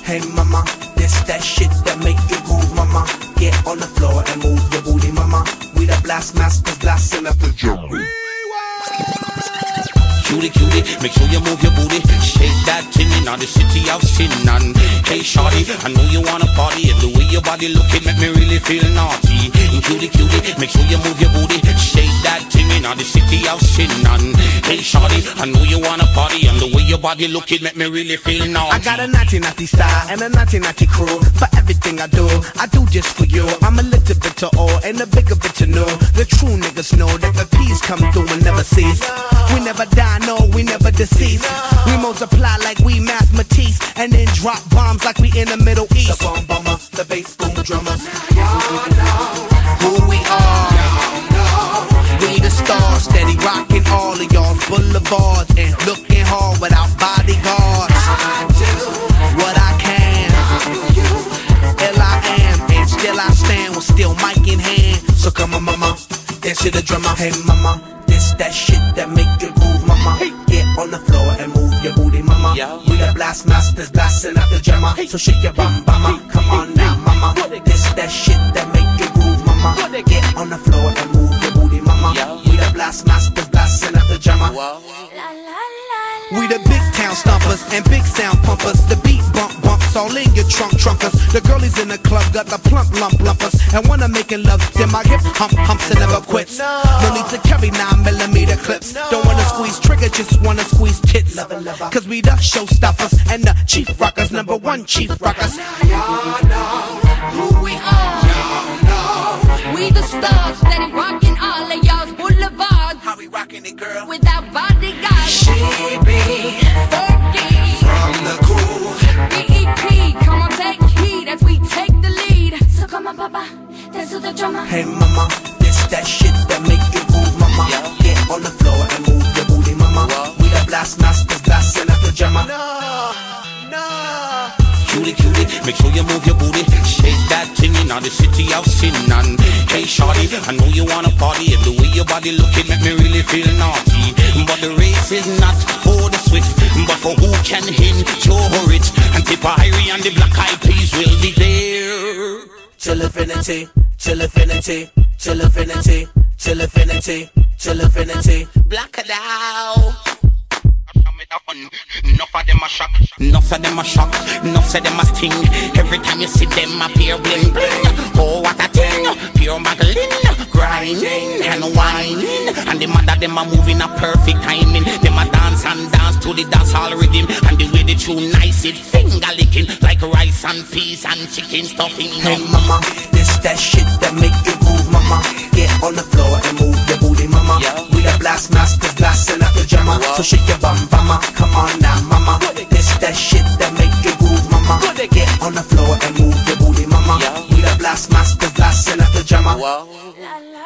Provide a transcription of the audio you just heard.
Hey mama, this that shit that make you groove, mama. Get on the floor and move your booty, mama. We the blast masters blasting up the drum. Cutie, cutie, make sure you move your booty. Shake that thing in the city of sin. And hey shorty, I know you wanna party, and the way your body looking make me really feel naughty. And cutie, cutie, make sure you move your booty. Shake that thing in the city of sin. And hey shorty, I know you wanna party, and the way your body looking make me really feel naughty. I got a naughty naughty style and a naughty naughty crew. For everything I do just for you. I'm a little bit to all and a bigger bit to know. The true niggas know that the peace come through and never cease. We never die, no, we never decease. We multiply like we mathematics, and then drop bombs like we in the Middle East. The bomb bombers, the bass boom drummers. Y'all know who we are. We the stars, steady rocking all of y'all's boulevards and looking hard without bodyguards. I do what I can. Ill I am, and still I stand with still mic in hand. So come on, mama, dance to the drummer. Hey, mama, this that shit that make you groove, mama. Get on the floor and move your booty, mama. We the blast masters blasting out the jammer. So shake your bum, mama. Come on now, mama. This that shit that make you groove, mama. Get on the floor and move your booty, mama. We the blast masters blasting out the jammer. We the big town stompers and big sound pumpers. The beat bumps all in your trunkers. The girlies in the club got the plump lumpers. And when I'm making love, then my hip humps and never quits. No need to carry 9mm clips. Don't wanna squeeze trigger, just wanna squeeze tits. Cause we the showstoppers and the chief rockers, #1 chief rockers. Y'all know who we are. Y'all know we the stars, steady rocking all of y'all's boulevards. How we rocking it, girl? Without bodyguards. She be Fergie from the cool. BEP, come on, take heed as we take the lead. So come on, papa, dance to the drummer. Hey mama, this that shit that make you groove, mama. Get on the floor and move your booty, mama. We the blast masters blasting out the jammer. No. Cutie, cutie, make sure you move your booty. Shake that thing in the city of sin. And hey shorty, I know you wanna party, and the way your body looking make me really feel naughty. But the race is not for the swift, but for who can endure it. And Tipperary and the Black Eyed Peas will be there. Till infinity, till infinity, till infinity, till infinity, till infinity. Black it out. Enough of them a shock, enough of them a shock, enough of them a sting. Every time you see them appear bling bling. Oh what a thing, pure Magdalene, grinding and whining. And the mother them a moving a perfect timing. Them a dance and dance to the dance hall rhythm. And the way they tune nice it finger licking like rice and peas and chicken stuffing. Hey mama, this that shit that make you groove, mama. Get on the floor and move your booty, mama. We the blast masters blasting out the jammer. So shake your bum, mama. Come on now, mama. This that shit that make you groove, mama. Get on the floor and move your booty, mama. We the blast masters blasting out the jammer.